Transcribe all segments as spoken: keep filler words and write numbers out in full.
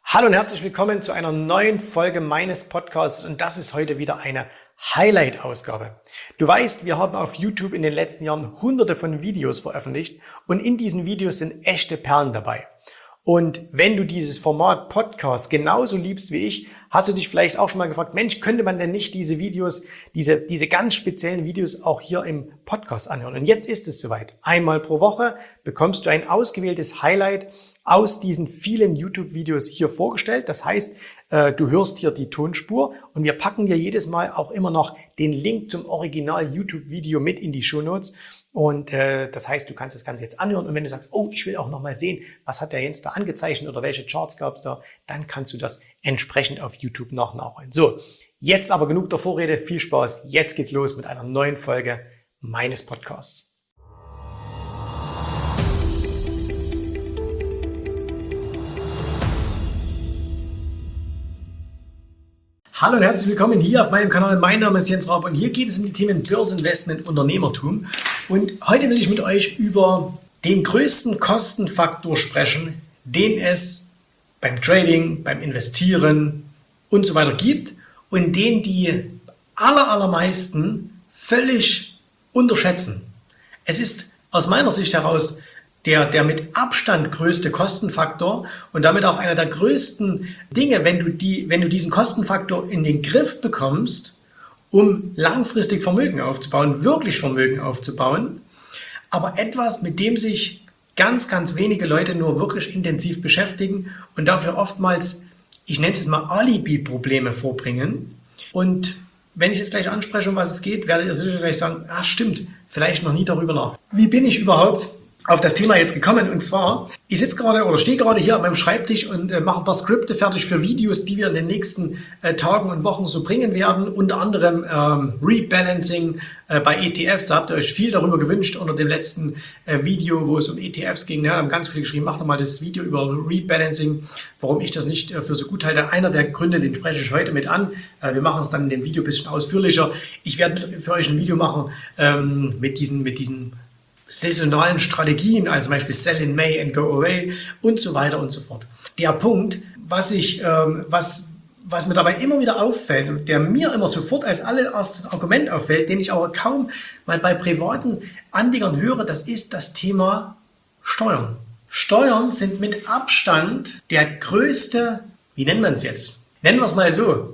Hallo und herzlich willkommen zu einer neuen Folge meines Podcasts und das ist heute wieder eine Highlight-Ausgabe. Du weißt, wir haben auf YouTube in den letzten Jahren hunderte von Videos veröffentlicht und in diesen Videos sind echte Perlen dabei. Und wenn du dieses Format Podcast genauso liebst wie ich, hast du dich vielleicht auch schon mal gefragt, Mensch, könnte man denn nicht diese Videos, diese, diese ganz speziellen Videos auch hier im Podcast anhören? Und jetzt ist es soweit. Einmal pro Woche bekommst du ein ausgewähltes Highlight aus diesen vielen YouTube-Videos hier vorgestellt. Das heißt, du hörst hier die Tonspur und wir packen dir jedes Mal auch immer noch den Link zum Original-YouTube-Video mit in die Shownotes. Und äh, das heißt, du kannst das Ganze jetzt anhören und wenn du sagst, oh, ich will auch noch mal sehen, was hat der Jens da angezeichnet oder welche Charts gab es da, dann kannst du das entsprechend auf YouTube noch nachholen. So, jetzt aber genug der Vorrede, viel Spaß. Jetzt geht's los mit einer neuen Folge meines Podcasts. Hallo und herzlich willkommen hier auf meinem Kanal. Mein Name ist Jens Raab und hier geht es um die Themen Börseninvestment, Unternehmertum. Und heute will ich mit euch über den größten Kostenfaktor sprechen, den es beim Trading, beim Investieren und so weiter gibt und den die aller, allermeisten völlig unterschätzen. Es ist aus meiner Sicht heraus Der, der mit Abstand größte Kostenfaktor und damit auch einer der größten Dinge, wenn du, die, wenn du diesen Kostenfaktor in den Griff bekommst, um langfristig Vermögen aufzubauen, wirklich Vermögen aufzubauen, aber etwas, mit dem sich ganz, ganz wenige Leute nur wirklich intensiv beschäftigen und dafür oftmals, ich nenne es mal Alibi-Probleme vorbringen. Und wenn ich jetzt gleich anspreche, um was es geht, werdet ihr sicher gleich sagen, ah stimmt, vielleicht noch nie darüber nach. Wie bin ich überhaupt auf das Thema jetzt gekommen? Und zwar, ich sitze gerade oder stehe gerade hier an meinem Schreibtisch und äh, mache ein paar Skripte fertig für Videos, die wir in den nächsten äh, Tagen und Wochen so bringen werden. Unter anderem ähm, Rebalancing äh, bei E T Fs. Da habt ihr euch viel darüber gewünscht unter dem letzten äh, Video, wo es um E T Fs ging. Ja, haben ganz viele geschrieben, macht doch mal das Video über Rebalancing, warum ich das nicht äh, für so gut halte. Einer der Gründe, den spreche ich heute mit an. Äh, wir machen es dann in dem Video ein bisschen ausführlicher. Ich werde für euch ein Video machen ähm, mit diesen, mit diesen saisonalen Strategien, also zum Beispiel Sell in May and Go Away und so weiter und so fort. Der Punkt, was, ich, ähm, was, was mir dabei immer wieder auffällt und der mir immer sofort als allererstes Argument auffällt, den ich aber kaum mal bei privaten Anlegern höre, das ist das Thema Steuern. Steuern sind mit Abstand der größte, wie nennt man es jetzt? Nennen wir es mal so,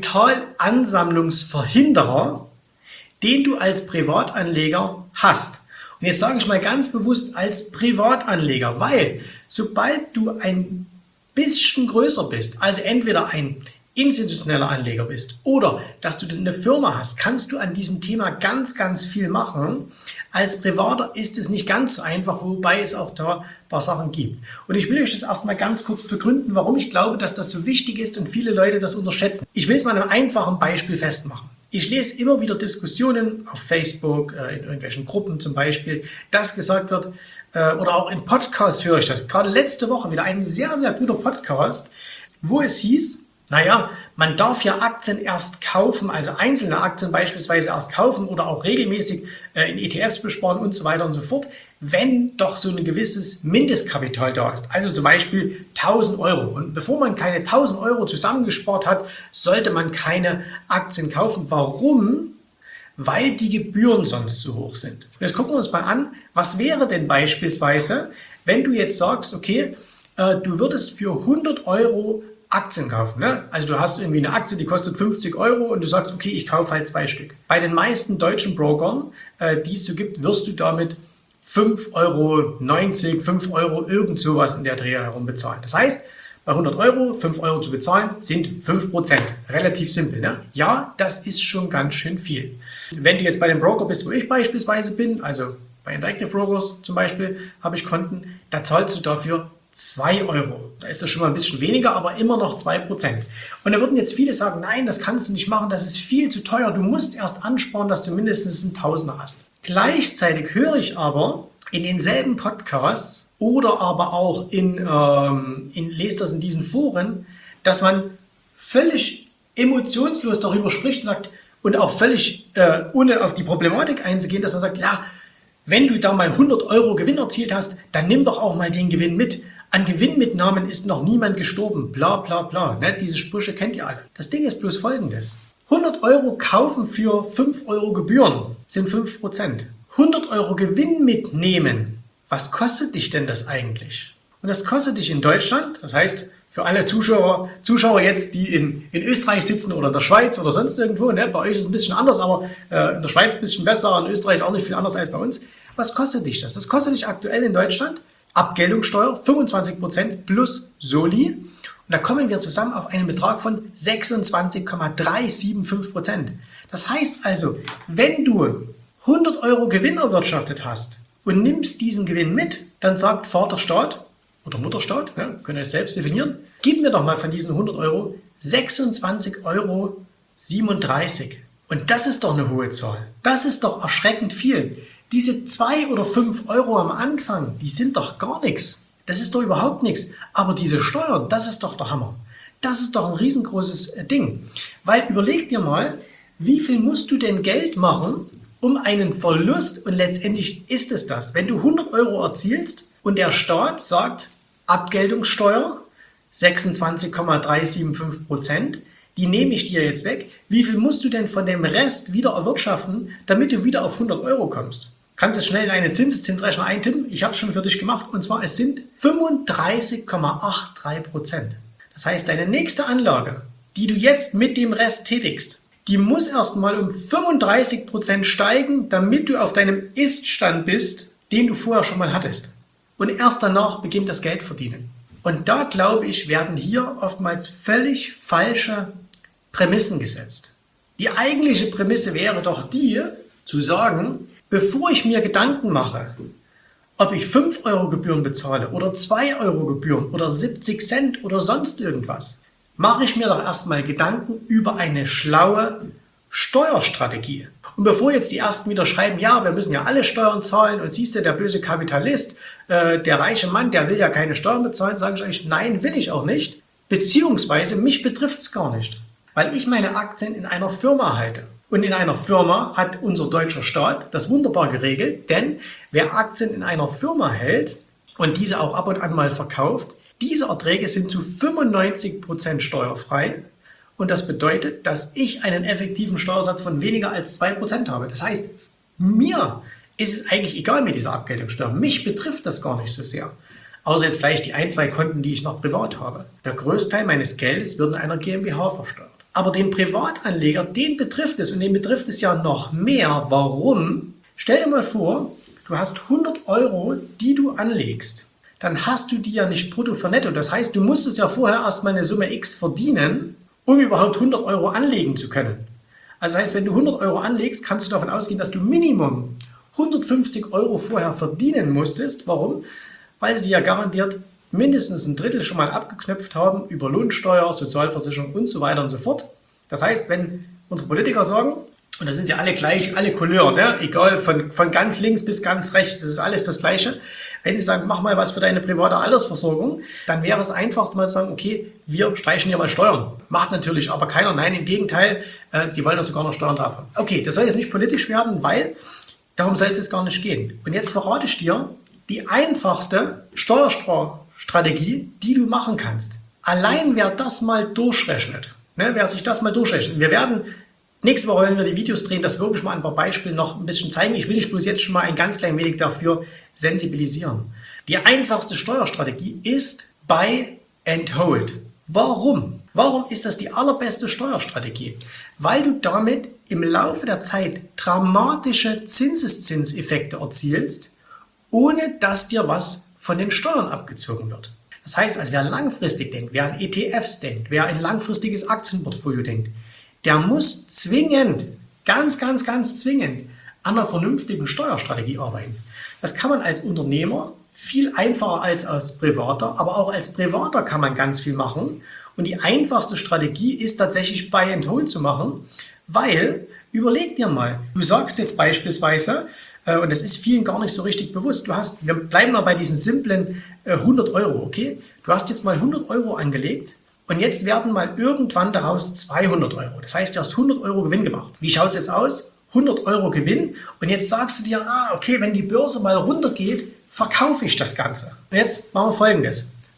Kapitalansammlungsverhinderer, den du als Privatanleger hast. Und jetzt sage ich mal ganz bewusst als Privatanleger, weil sobald du ein bisschen größer bist, also entweder ein institutioneller Anleger bist oder dass du eine Firma hast, kannst du an diesem Thema ganz, ganz viel machen. Als Privater ist es nicht ganz so einfach, wobei es auch da ein paar Sachen gibt. Und ich will euch das erstmal ganz kurz begründen, warum ich glaube, dass das so wichtig ist und viele Leute das unterschätzen. Ich will es mal an einem einfachen Beispiel festmachen. Ich lese immer wieder Diskussionen auf Facebook, in irgendwelchen Gruppen zum Beispiel, dass gesagt wird, oder auch in Podcasts höre ich das. Gerade letzte Woche wieder ein sehr, sehr guter Podcast, wo es hieß, naja, man darf ja Aktien erst kaufen, also einzelne Aktien beispielsweise erst kaufen oder auch regelmäßig in E T Fs besparen und so weiter und so fort, wenn doch so ein gewisses Mindestkapital da ist. Also zum Beispiel tausend Euro. Und bevor man keine tausend Euro zusammengespart hat, sollte man keine Aktien kaufen. Warum? Weil die Gebühren sonst zu hoch sind. Und jetzt gucken wir uns mal an, was wäre denn beispielsweise, wenn du jetzt sagst, okay, du würdest für hundert Euro Aktien kaufen. Ne? Also du hast irgendwie eine Aktie, die kostet fünfzig Euro und du sagst, okay, ich kaufe halt zwei Stück. Bei den meisten deutschen Brokern, äh, die es so gibt, wirst du damit fünf Euro neunzig, fünf Euro irgend sowas in der Dreh herum bezahlen. Das heißt, bei hundert Euro, fünf Euro zu bezahlen, sind fünf Prozent. Relativ simpel. Ne? Ja, das ist schon ganz schön viel. Wenn du jetzt bei dem Broker bist, wo ich beispielsweise bin, also bei Interactive Brokers zum Beispiel, habe ich Konten, da zahlst du dafür zwei Euro. Da ist das schon mal ein bisschen weniger, aber immer noch zwei Prozent. Und da würden jetzt viele sagen, nein, das kannst du nicht machen, das ist viel zu teuer. Du musst erst ansparen, dass du mindestens einen Tausender hast. Gleichzeitig höre ich aber in denselben Podcasts oder aber auch in, ähm, in lese das in diesen Foren, dass man völlig emotionslos darüber spricht und sagt und auch völlig äh, ohne auf die Problematik einzugehen, dass man sagt, ja, wenn du da mal hundert Euro Gewinn erzielt hast, dann nimm doch auch mal den Gewinn mit. An Gewinnmitnahmen ist noch niemand gestorben, bla bla bla. Ne? Diese Sprüche kennt ihr alle. Das Ding ist bloß folgendes. hundert Euro kaufen für fünf Euro Gebühren sind fünf Prozent. hundert Euro Gewinn mitnehmen, was kostet dich denn das eigentlich? Und das kostet dich in Deutschland, das heißt für alle Zuschauer, Zuschauer jetzt, die in, in Österreich sitzen oder in der Schweiz oder sonst irgendwo, ne? Bei euch ist es ein bisschen anders, aber äh, in der Schweiz ein bisschen besser, in Österreich auch nicht viel anders als bei uns. Was kostet dich das? Das kostet dich aktuell in Deutschland Abgeltungssteuer fünfundzwanzig Prozent plus Soli. Und da kommen wir zusammen auf einen Betrag von sechsundzwanzig Komma dreihundertfünfundsiebzig Prozent. Das heißt also, wenn du hundert Euro Gewinn erwirtschaftet hast und nimmst diesen Gewinn mit, dann sagt Vaterstaat oder Mutterstaat, ja, könnt ihr es selbst definieren, gib mir doch mal von diesen hundert Euro sechsundzwanzig Euro siebenunddreißig. Und das ist doch eine hohe Zahl. Das ist doch erschreckend viel. Diese zwei oder fünf Euro am Anfang, die sind doch gar nichts. Das ist doch überhaupt nichts. Aber diese Steuern, das ist doch der Hammer. Das ist doch ein riesengroßes Ding. Weil überleg dir mal, wie viel musst du denn Geld machen, um einen Verlust, und letztendlich ist es das, wenn du hundert Euro erzielst und der Staat sagt, Abgeltungssteuer sechsundzwanzig Komma dreihundertfünfundsiebzig Prozent, die nehme ich dir jetzt weg, wie viel musst du denn von dem Rest wieder erwirtschaften, damit du wieder auf hundert Euro kommst? Kannst du schnell in einen Zinseszinsrechner eintippen? Ich habe es schon für dich gemacht, und zwar es sind fünfunddreißig Komma dreiundachtzig Prozent. Das heißt, deine nächste Anlage, die du jetzt mit dem Rest tätigst, die muss erstmal um fünfunddreißig Prozent steigen, damit du auf deinem Ist-Stand bist, den du vorher schon mal hattest. Und erst danach beginnt das Geldverdienen. Und da, glaube ich, werden hier oftmals völlig falsche Prämissen gesetzt. Die eigentliche Prämisse wäre doch die, zu sagen, bevor ich mir Gedanken mache, ob ich fünf Euro Gebühren bezahle oder zwei Euro Gebühren oder siebzig Cent oder sonst irgendwas, mache ich mir doch erstmal Gedanken über eine schlaue Steuerstrategie. Und bevor jetzt die Ersten wieder schreiben, ja, wir müssen ja alle Steuern zahlen und siehst du, der böse Kapitalist, äh, der reiche Mann, der will ja keine Steuern bezahlen, sage ich euch, nein, will ich auch nicht. Beziehungsweise mich betrifft es gar nicht, weil ich meine Aktien in einer Firma halte. Und in einer Firma hat unser deutscher Staat das wunderbar geregelt, denn wer Aktien in einer Firma hält und diese auch ab und an mal verkauft, diese Erträge sind zu fünfundneunzig Prozent steuerfrei. Und das bedeutet, dass ich einen effektiven Steuersatz von weniger als zwei Prozent habe. Das heißt, mir ist es eigentlich egal mit dieser Abgeltungssteuer. Mich betrifft das gar nicht so sehr. Außer jetzt vielleicht die ein, zwei Konten, die ich noch privat habe. Der Großteil meines Geldes wird in einer GmbH versteuert. Aber den Privatanleger, den betrifft es, und den betrifft es ja noch mehr. Warum? Stell dir mal vor, du hast hundert Euro, die du anlegst. Dann hast du die ja nicht brutto für netto. Das heißt, du musstest ja vorher erstmal eine Summe X verdienen, um überhaupt hundert Euro anlegen zu können. Also das heißt, wenn du hundert Euro anlegst, kannst du davon ausgehen, dass du Minimum hundertfünfzig Euro vorher verdienen musstest. Warum? Weil die ja garantiert mindestens ein Drittel schon mal abgeknöpft haben über Lohnsteuer, Sozialversicherung und so weiter und so fort. Das heißt, wenn unsere Politiker sagen, und da sind sie alle gleich, alle Couleur, ne? Egal, von, von ganz links bis ganz rechts, das ist alles das Gleiche. Wenn sie sagen, mach mal was für deine private Altersversorgung, dann wäre es einfachst mal zu sagen, okay, wir streichen hier mal Steuern. Macht natürlich aber keiner. Nein, im Gegenteil, äh, sie wollen ja sogar noch Steuern drauf haben. Okay, das soll jetzt nicht politisch werden, weil darum soll es jetzt gar nicht gehen. Und jetzt verrate ich dir die einfachste Steuerstrategie, die du machen kannst. Allein wer das mal durchrechnet, ne, wer sich das mal durchrechnet, wir werden nächste Woche, wenn wir die Videos drehen, das wirklich mal ein paar Beispiele noch ein bisschen zeigen. Ich will dich bloß jetzt schon mal ein ganz klein wenig dafür sensibilisieren. Die einfachste Steuerstrategie ist Buy and Hold. Warum? Warum ist das die allerbeste Steuerstrategie? Weil du damit im Laufe der Zeit dramatische Zinseszinseffekte erzielst, ohne dass dir was von den Steuern abgezogen wird. Das heißt, also wer langfristig denkt, wer an E T Fs denkt, wer ein langfristiges Aktienportfolio denkt, der muss zwingend, ganz, ganz, ganz zwingend an einer vernünftigen Steuerstrategie arbeiten. Das kann man als Unternehmer viel einfacher als als Privater, aber auch als Privater kann man ganz viel machen. Und die einfachste Strategie ist tatsächlich Buy and Hold zu machen, weil, überleg dir mal, du sagst jetzt beispielsweise, äh, und das ist vielen gar nicht so richtig bewusst, du hast, wir bleiben mal bei diesen simplen äh, hundert Euro, okay? Du hast jetzt mal hundert Euro angelegt. Und jetzt werden mal irgendwann daraus zweihundert Euro. Das heißt, du hast hundert Euro Gewinn gemacht. Wie schaut es jetzt aus? hundert Euro Gewinn. Und jetzt sagst du dir, ah, okay, wenn die Börse mal runtergeht, verkaufe ich das Ganze. Und jetzt machen wir Folgendes.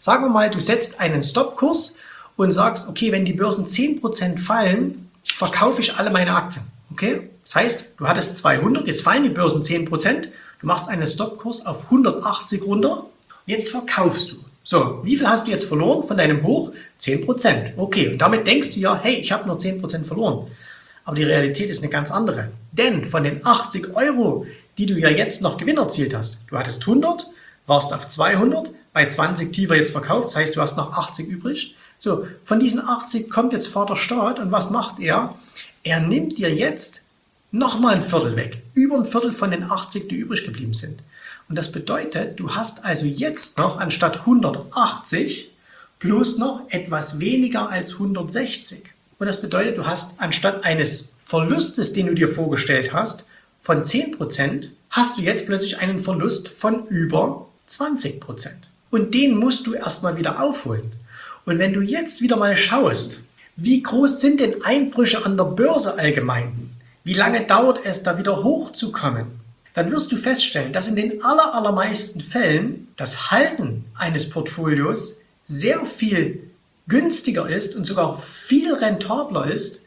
Sagen wir mal, du setzt einen Stopkurs und sagst, okay, wenn die Börsen zehn Prozent fallen, verkaufe ich alle meine Aktien. Okay? Das heißt, du hattest zweihundert, jetzt fallen die Börsen zehn Prozent, du machst einen Stopkurs auf hundertachtzig runter, jetzt verkaufst du. So, wie viel hast du jetzt verloren von deinem Hoch? zehn Prozent. Okay, und damit denkst du ja, hey, ich habe nur zehn Prozent verloren. Aber die Realität ist eine ganz andere. Denn von den achtzig Euro, die du ja jetzt noch Gewinn erzielt hast, du hattest hundert, warst auf zweihundert, bei zwanzig tiefer jetzt verkauft, das heißt, du hast noch achtzig übrig. So, von diesen achtzig kommt jetzt Vater Staat und was macht er? Er nimmt dir jetzt nochmal ein Viertel weg, über ein Viertel von den achtzig, die übrig geblieben sind. Und das bedeutet, du hast also jetzt noch anstatt hundertachtzig plus noch etwas weniger als hundertsechzig. Und das bedeutet, du hast anstatt eines Verlustes, den du dir vorgestellt hast, von zehn Prozent, hast du jetzt plötzlich einen Verlust von über zwanzig Prozent. Und den musst du erstmal wieder aufholen. Und wenn du jetzt wieder mal schaust, wie groß sind denn Einbrüche an der Börse allgemein? Wie lange dauert es, da wieder hochzukommen? Dann wirst du feststellen, dass in den aller, allermeisten Fällen das Halten eines Portfolios sehr viel günstiger ist und sogar viel rentabler ist,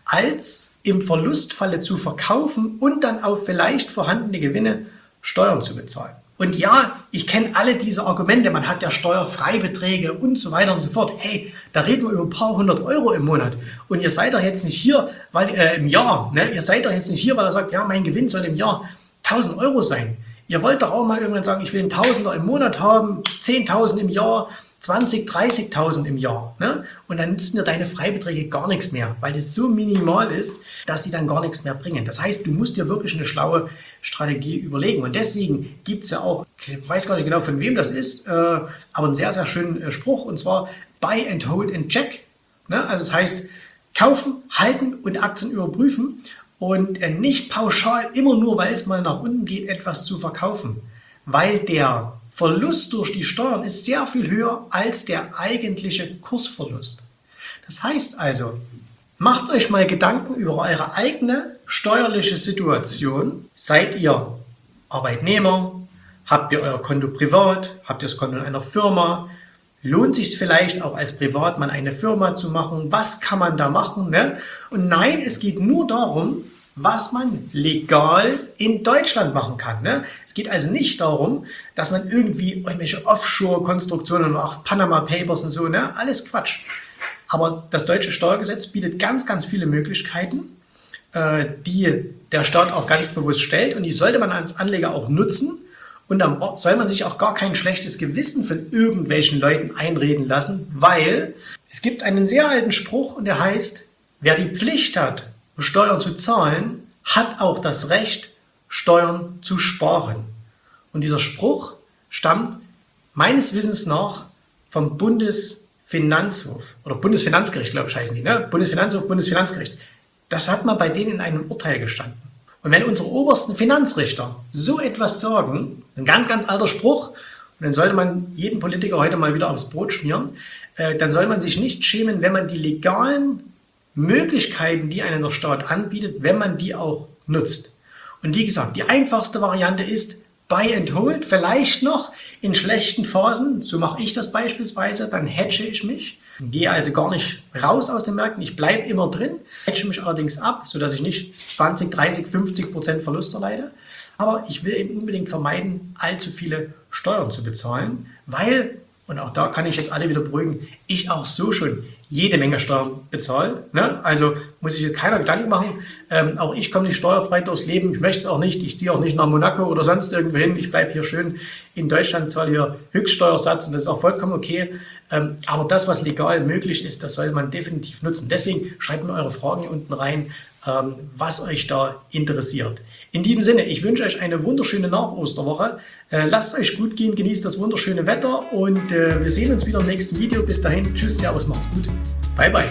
als im Verlustfalle zu verkaufen und dann auf vielleicht vorhandene Gewinne Steuern zu bezahlen. Und ja, ich kenne alle diese Argumente, man hat ja Steuerfreibeträge und so weiter und so fort. Hey, da reden wir über ein paar hundert Euro im Monat. Und ihr seid doch jetzt nicht hier, weil äh, im Jahr, ne? Ihr seid doch jetzt nicht hier, weil er sagt, ja, mein Gewinn soll im Jahr tausend Euro sein. Ihr wollt doch auch mal irgendwann sagen, ich will einen Tausender im Monat haben, zehntausend im Jahr, zwanzig, dreißigtausend im Jahr. Ne? Und dann nützen dir deine Freibeträge gar nichts mehr, weil das so minimal ist, dass die dann gar nichts mehr bringen. Das heißt, du musst dir wirklich eine schlaue Strategie überlegen. Und deswegen gibt es ja auch, ich weiß gar nicht genau, von wem das ist, äh, aber einen sehr, sehr schönen äh, Spruch, und zwar Buy and Hold and Check. Ne? Also das heißt, kaufen, halten und Aktien überprüfen und äh, nicht pauschal immer nur, weil es mal nach unten geht, etwas zu verkaufen. Weil der Verlust durch die Steuern ist sehr viel höher als der eigentliche Kursverlust. Das heißt also, macht euch mal Gedanken über eure eigene steuerliche Situation. Seid ihr Arbeitnehmer? Habt ihr euer Konto privat? Habt ihr das Konto in einer Firma? Lohnt sich vielleicht auch als Privatmann eine Firma zu machen? Was kann man da machen? Ne? Und nein, es geht nur darum, was man legal in Deutschland machen kann. Ne? Es geht also nicht darum, dass man irgendwie irgendwelche Offshore-Konstruktionen macht, Panama Papers und so, ne? Alles Quatsch. Aber das deutsche Steuergesetz bietet ganz, ganz viele Möglichkeiten, äh, die der Staat auch ganz bewusst stellt, und die sollte man als Anleger auch nutzen. Und dann soll man sich auch gar kein schlechtes Gewissen von irgendwelchen Leuten einreden lassen, weil es gibt einen sehr alten Spruch, und der heißt, wer die Pflicht hat, Steuern zu zahlen, hat auch das Recht, Steuern zu sparen. Und dieser Spruch stammt meines Wissens nach vom Bundesfinanzhof oder Bundesfinanzgericht, glaube ich, heißen die, ne? Bundesfinanzhof, Bundesfinanzgericht. Das hat mal bei denen in einem Urteil gestanden. Und wenn unsere obersten Finanzrichter so etwas sagen, ein ganz, ganz alter Spruch, und dann sollte man jeden Politiker heute mal wieder aufs Brot schmieren, äh, dann soll man sich nicht schämen, wenn man die legalen Möglichkeiten, die einem der Staat anbietet, wenn man die auch nutzt. Und wie gesagt, die einfachste Variante ist Buy and Hold, vielleicht noch in schlechten Phasen, so mache ich das beispielsweise, dann hedge ich mich, gehe also gar nicht raus aus den Märkten, ich bleibe immer drin, hedge mich allerdings ab, sodass ich nicht zwanzig, dreißig, fünfzig Prozent Verlust erleide. Aber ich will eben unbedingt vermeiden, allzu viele Steuern zu bezahlen, weil, und auch da kann ich jetzt alle wieder beruhigen, ich auch so schon jede Menge Steuern bezahle. Ne? Also muss sich keiner Gedanken machen. Ähm, auch ich komme nicht steuerfrei durchs Leben. Ich möchte es auch nicht. Ich ziehe auch nicht nach Monaco oder sonst irgendwo hin. Ich bleibe hier schön in Deutschland, zahle hier Höchststeuersatz, und das ist auch vollkommen okay. Ähm, aber das, was legal möglich ist, das soll man definitiv nutzen. Deswegen schreibt mir eure Fragen hier unten rein, ähm, was euch da interessiert. In diesem Sinne, ich wünsche euch eine wunderschöne Nach-Osterwoche. Äh, lasst es euch gut gehen, genießt das wunderschöne Wetter, und äh, wir sehen uns wieder im nächsten Video. Bis dahin, tschüss, servus, macht's gut. Bye, bye.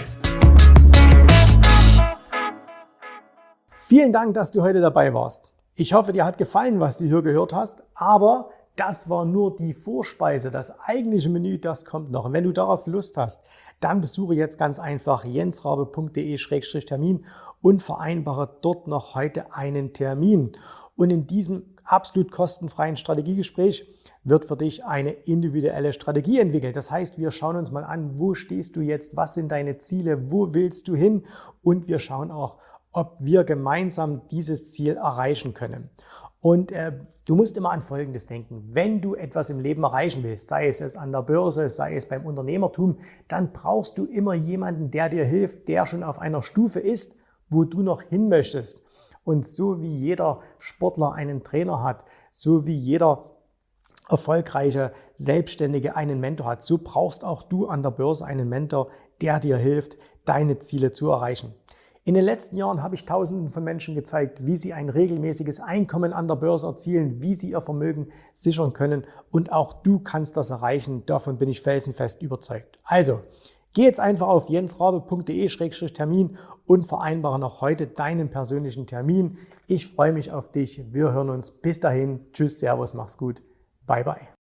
Vielen Dank, dass du heute dabei warst. Ich hoffe, dir hat gefallen, was du hier gehört hast, aber das war nur die Vorspeise. Das eigentliche Menü, das kommt noch. Und wenn du darauf Lust hast, dann besuche jetzt ganz einfach jensrabe punkt de Schrägstrich Termin und vereinbare dort noch heute einen Termin. Und in diesem absolut kostenfreien Strategiegespräch wird für dich eine individuelle Strategie entwickelt. Das heißt, wir schauen uns mal an, wo stehst du jetzt, was sind deine Ziele, wo willst du hin und wir schauen auch, ob wir gemeinsam dieses Ziel erreichen können. Und äh, du musst immer an Folgendes denken. Wenn du etwas im Leben erreichen willst, sei es es an der Börse, sei es beim Unternehmertum, dann brauchst du immer jemanden, der dir hilft, der schon auf einer Stufe ist, wo du noch hin möchtest. Und so wie jeder Sportler einen Trainer hat, so wie jeder erfolgreiche Selbstständige einen Mentor hat, so brauchst auch du an der Börse einen Mentor, der dir hilft, deine Ziele zu erreichen. In den letzten Jahren habe ich Tausenden von Menschen gezeigt, wie sie ein regelmäßiges Einkommen an der Börse erzielen, wie sie ihr Vermögen sichern können und auch du kannst das erreichen, davon bin ich felsenfest überzeugt. Also, geh jetzt einfach auf jensrabe punkt de Schrägstrich Termin und vereinbare noch heute deinen persönlichen Termin. Ich freue mich auf dich, wir hören uns, bis dahin, tschüss, servus, mach's gut, bye bye.